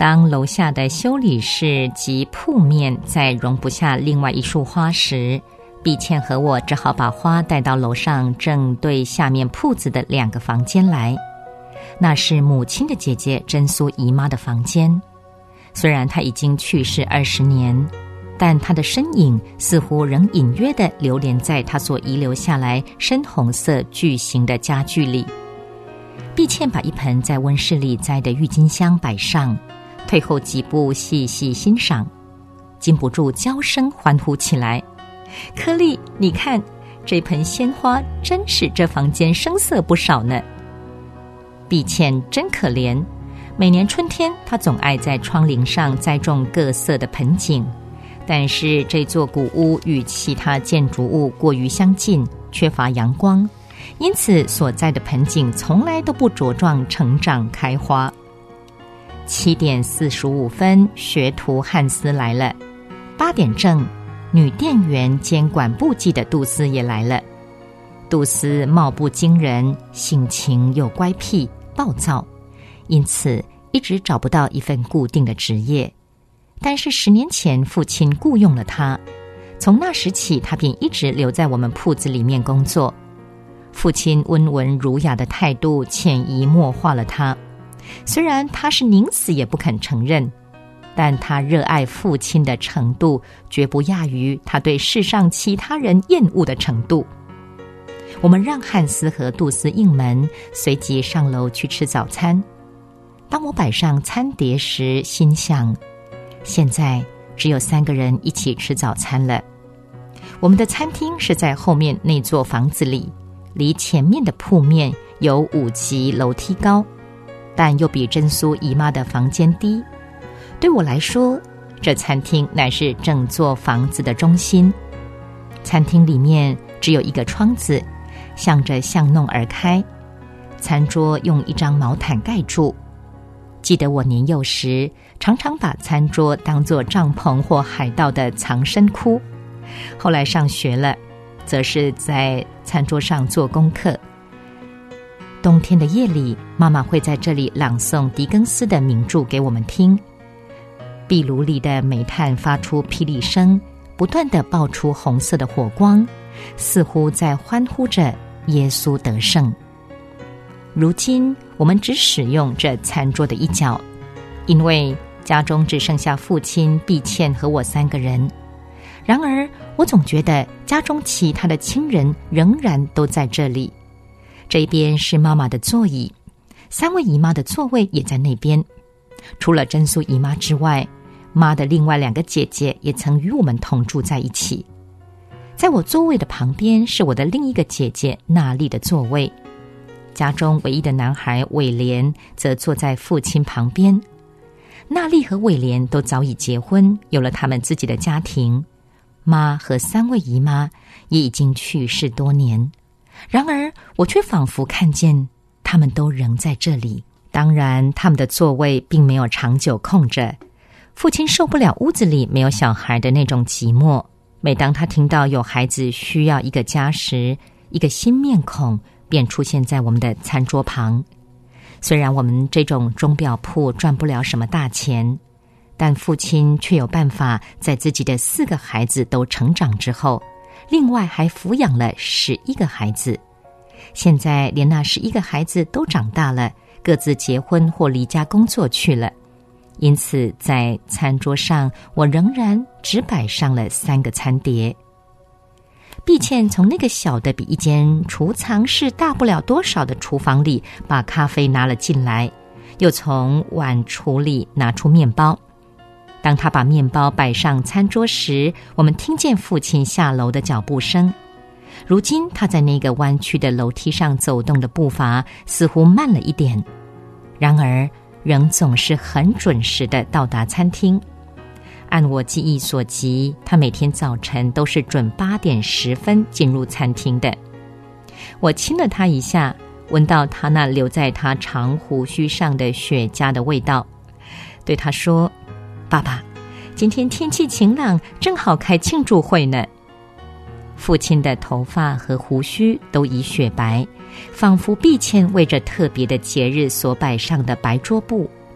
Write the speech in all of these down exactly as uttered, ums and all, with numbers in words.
当楼下的修理室及铺面再容不下另外一束花时，碧倩和我只好把花带到楼上正对下面铺子的两个房间来。那是母亲的姐姐珍苏姨妈的房间，虽然她已经去世二十年，但她的身影似乎仍隐约地流连在她所遗留下来深红色巨型的家具里。碧倩把一盆在温室里栽的郁金香摆上，退后几步细细欣赏，禁不住娇声欢呼起来：柯丽，你看，这盆鲜花真使这房间生色不少呢。碧倩真可怜，每年春天她总爱在窗棂上栽种各色的盆景，但是这座古屋与其他建筑物过于相近，缺乏阳光，因此所在的盆景从来都不茁壮成长开花。七点四十五分，学徒汉斯来了。八点正，女店员兼管部记的杜斯也来了。杜斯貌不惊人，性情又乖僻暴躁，因此一直找不到一份固定的职业。但是十年前父亲雇佣了他，从那时起他便一直留在我们铺子里面工作。父亲温文儒雅的态度潜移默化了他，虽然他是宁死也不肯承认，但他热爱父亲的程度绝不亚于他对世上其他人厌恶的程度。我们让汉斯和杜斯应门，随即上楼去吃早餐。当我摆上餐碟时，心想，现在只有三个人一起吃早餐了。我们的餐厅是在后面那座房子里，离前面的铺面有五级楼梯高，但又比珍苏姨妈的房间低。对我来说，这餐厅乃是整座房子的中心。餐厅里面只有一个窗子，向着巷弄而开，餐桌用一张毛毯盖住。记得我年幼时，常常把餐桌当作帐篷或海盗的藏身窟。后来上学了，则是在餐桌上做功课。冬天的夜里，妈妈会在这里朗诵狄更斯的名著给我们听。壁炉里的煤炭发出霹雳声，不断地爆出红色的火光，似乎在欢呼着耶稣得胜。如今我们只使用这餐桌的一角，因为家中只剩下父亲、碧倩和我三个人。然而我总觉得家中其他的亲人仍然都在这里。这一边是妈妈的座椅，三位姨妈的座位也在那边。除了珍苏姨妈之外，妈的另外两个姐姐也曾与我们同住在一起。在我座位的旁边是我的另一个姐姐娜丽的座位。家中唯一的男孩伟莲则坐在父亲旁边。娜丽和伟莲都早已结婚，有了他们自己的家庭。妈和三位姨妈也已经去世多年，然而我却仿佛看见他们都仍在这里。当然他们的座位并没有长久空着，父亲受不了屋子里没有小孩的那种寂寞，每当他听到有孩子需要一个家时，一个新面孔便出现在我们的餐桌旁。虽然我们这种钟表铺赚不了什么大钱，但父亲却有办法在自己的四个孩子都成长之后，另外还抚养了十一个孩子。现在连那十一个孩子都长大了，各自结婚或离家工作去了。因此在餐桌上我仍然只摆上了三个餐碟。碧倩从那个小的比一间储藏室大不了多少的厨房里把咖啡拿了进来，又从碗橱里拿出面包。当她把面包摆上餐桌时，我们听见父亲下楼的脚步声。如今他在那个弯曲的楼梯上走动的步伐似乎慢了一点，然而仍总是很准时地到达餐厅。按我记忆所及，他每天早晨都是准八点十分进入餐厅的。我亲了他一下，闻到他那留在他长胡须上的雪茄的味道，对他说：爸爸，今天天气晴朗，正好开庆祝会呢。父亲的头发和胡须都已雪白，仿佛碧倩为这特别的节日所摆上的白桌布。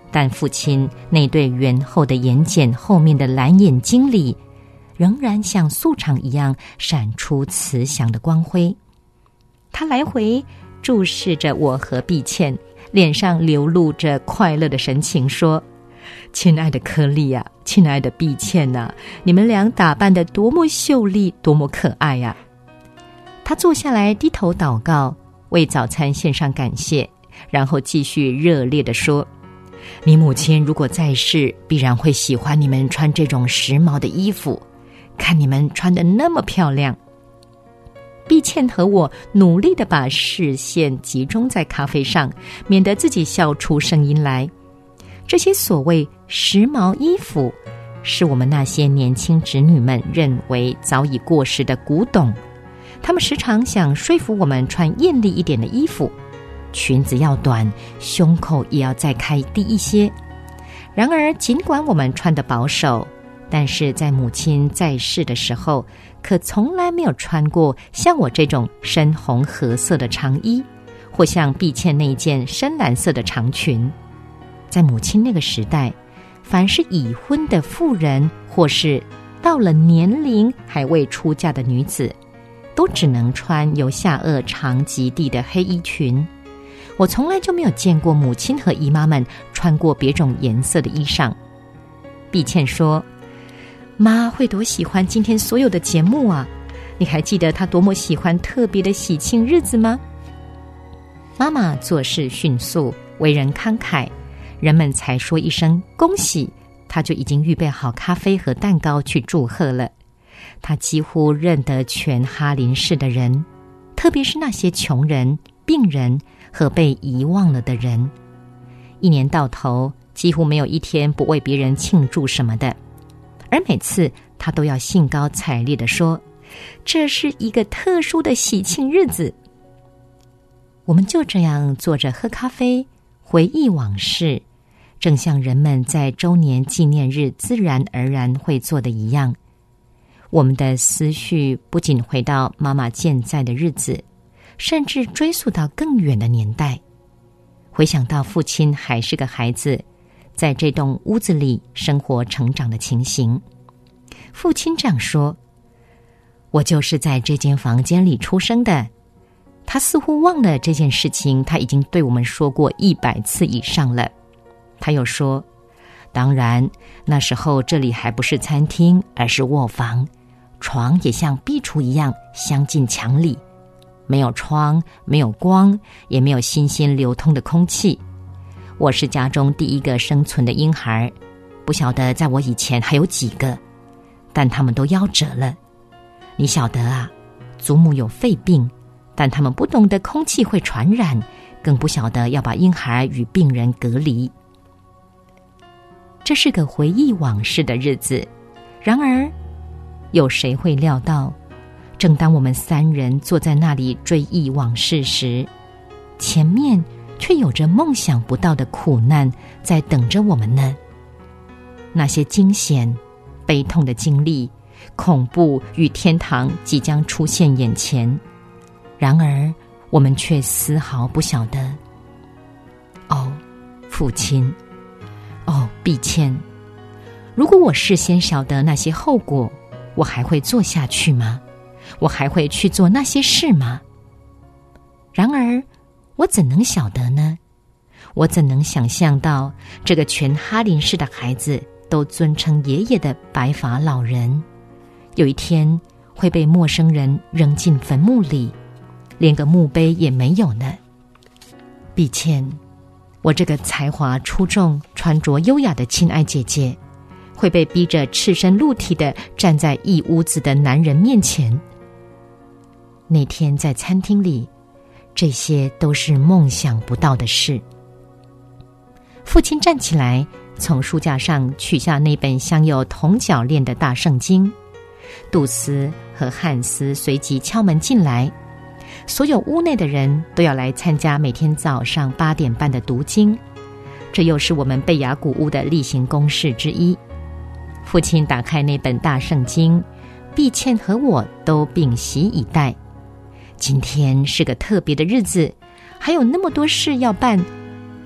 但父亲那对圆厚的眼睑后面的蓝眼睛里，仍然像素场一样闪出慈祥的光辉。他来回注视着我和碧倩，脸上流露着快乐的神情，说：亲爱的颗粒啊，亲爱的碧倩啊，你们俩打扮得多么秀丽，多么可爱呀、啊！他坐下来低头祷告，为早餐献上感谢，然后继续热烈地说：你母亲如果在世，必然会喜欢你们穿这种时髦的衣服，看你们穿得那么漂亮。碧倩和我努力地把视线集中在咖啡上，免得自己笑出声音来。这些所谓时髦衣服，是我们那些年轻侄女们认为早已过时的古董。他们时常想说服我们穿艳丽一点的衣服，裙子要短，胸口也要再开低一些。然而尽管我们穿得保守，但是在母亲在世的时候，可从来没有穿过像我这种深红褐色的长衣，或像碧倩那件深蓝色的长裙。在母亲那个时代，凡是已婚的妇人，或是到了年龄还未出嫁的女子，都只能穿由下颚长及地的黑衣裙。我从来就没有见过母亲和姨妈们穿过别种颜色的衣裳。碧倩说：妈会多喜欢今天所有的节目啊！你还记得她多么喜欢特别的喜庆日子吗？妈妈做事迅速，为人慷慨，人们才说一声恭喜，她就已经预备好咖啡和蛋糕去祝贺了。她几乎认得全哈林市的人，特别是那些穷人、病人和被遗忘了的人。一年到头，几乎没有一天不为别人庆祝什么的。而每次他都要兴高采烈地说，这是一个特殊的喜庆日子。我们就这样坐着喝咖啡，回忆往事，正像人们在周年纪念日自然而然会做的一样。我们的思绪不仅回到妈妈健在的日子，甚至追溯到更远的年代，回想到父亲还是个孩子，在这栋屋子里生活成长的情形。父亲这样说：我就是在这间房间里出生的。他似乎忘了这件事情，他已经对我们说过一百次以上了。他又说：当然，那时候这里还不是餐厅，而是卧房，床也像壁橱一样镶进墙里，没有窗，没有光，也没有新鲜流通的空气。我是家中第一个生存的婴孩，不晓得在我以前还有几个，但他们都夭折了。你晓得啊，祖母有肺病，但他们不懂得空气会传染，更不晓得要把婴孩与病人隔离。这是个回忆往事的日子，然而有谁会料到，正当我们三人坐在那里追忆往事时，前面却有着梦想不到的苦难在等着我们呢？那些惊险、悲痛的经历，恐怖与天堂即将出现眼前，然而我们却丝毫不晓得。哦，父亲，哦，碧倩，如果我事先晓得那些后果，我还会做下去吗？我还会去做那些事吗？然而我怎能晓得呢？我怎能想象到这个全哈林市的孩子都尊称爷爷的白发老人，有一天会被陌生人扔进坟墓里，连个墓碑也没有呢？碧倩，我这个才华出众、穿着优雅的亲爱姐姐，会被逼着赤身露体地站在一屋子的男人面前。那天在餐厅里，这些都是梦想不到的事。父亲站起来，从书架上取下那本镶有铜角链的大圣经。杜斯和汉斯随即敲门进来，所有屋内的人都要来参加每天早上八点半的读经，这又是我们贝雅古屋的例行公事之一。父亲打开那本大圣经，碧倩和我都屏息以待。今天是个特别的日子，还有那么多事要办，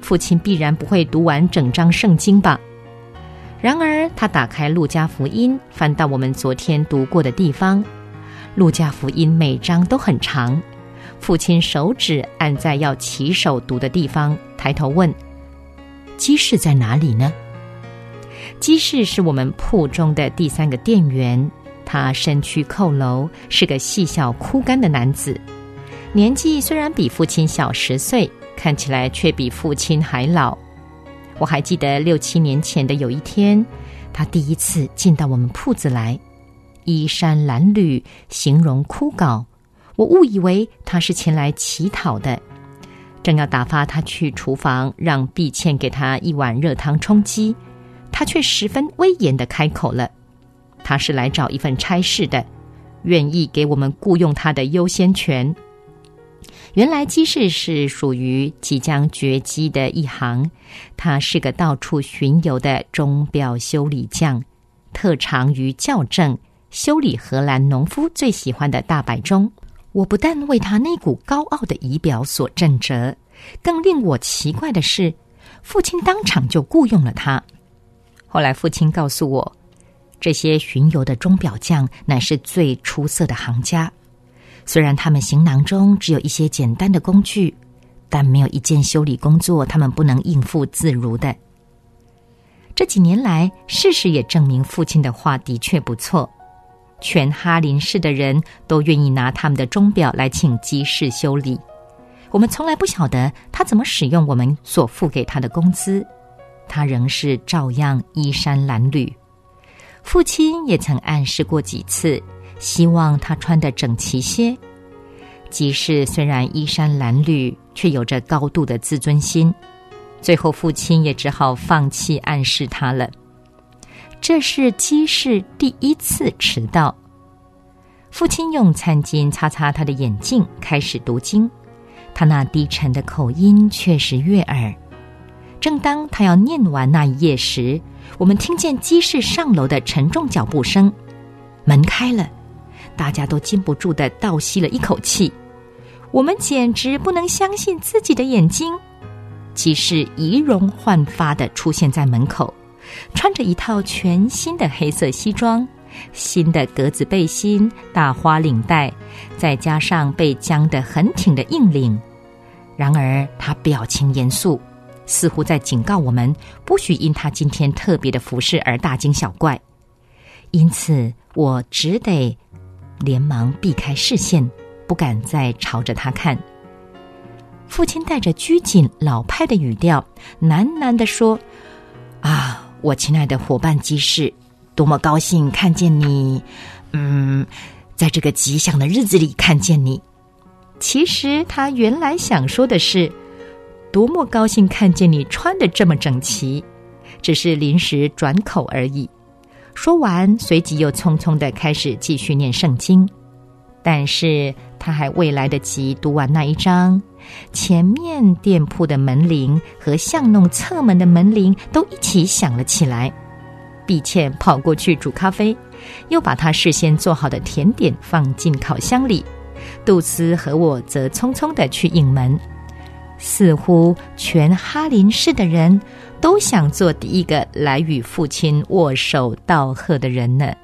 父亲必然不会读完整章圣经吧。然而他打开路加福音，翻到我们昨天读过的地方。路加福音每章都很长，父亲手指按在要起手读的地方，抬头问：鸡室在哪里呢？鸡室是我们铺中的第三个店员，他身躯佝偻，是个细小枯干的男子，年纪虽然比父亲小十岁，看起来却比父亲还老。我还记得六七年前的有一天，他第一次进到我们铺子来，衣衫褴褛，形容枯槁，我误以为他是前来乞讨的，正要打发他去厨房让碧倩给他一碗热汤充饥，他却十分威严地开口了，他是来找一份差事的，愿意给我们雇用他的优先权。原来鸡室是属于即将绝迹的一行，他是个到处巡游的钟表修理匠，特长于校正修理荷兰农夫最喜欢的大摆钟。我不但为他那股高傲的仪表所震折，更令我奇怪的是，父亲当场就雇佣了他。后来父亲告诉我，这些巡游的钟表匠乃是最出色的行家，虽然他们行囊中只有一些简单的工具，但没有一件修理工作他们不能应付自如的。这几年来，事实也证明父亲的话的确不错，全哈林市的人都愿意拿他们的钟表来请鸡室修理。我们从来不晓得他怎么使用我们所付给他的工资，他仍是照样衣衫褴褛。父亲也曾暗示过几次，希望他穿得整齐些。鸡室虽然衣衫褴褛，却有着高度的自尊心，最后父亲也只好放弃暗示他了。这是鸡室第一次迟到。父亲用餐巾擦擦他的眼镜，开始读经，他那低沉的口音确实悦耳。正当他要念完那一页时，我们听见鸡室上楼的沉重脚步声，门开了，大家都禁不住地倒吸了一口气。我们简直不能相信自己的眼睛。鸡室仪容焕发地出现在门口，穿着一套全新的黑色西装，新的格子背心，大花领带，再加上被僵得很挺的硬领。然而他表情严肃，似乎在警告我们不许因他今天特别的服饰而大惊小怪。因此我只得连忙避开视线，不敢再朝着他看。父亲带着拘谨老派的语调喃喃地说：啊，我亲爱的伙伴鸡室，多么高兴看见你，嗯，在这个吉祥的日子里看见你。其实他原来想说的是，多么高兴看见你穿得这么整齐，只是临时转口而已。说完，随即又匆匆地开始继续念圣经。但是他还未来得及读完那一章，前面店铺的门铃和巷弄侧门的门铃都一起响了起来。碧倩跑过去煮咖啡，又把她事先做好的甜点放进烤箱里。杜斯和我则匆匆地去应门。似乎全哈林市的人都想做第一个来与父亲握手道贺的人呢。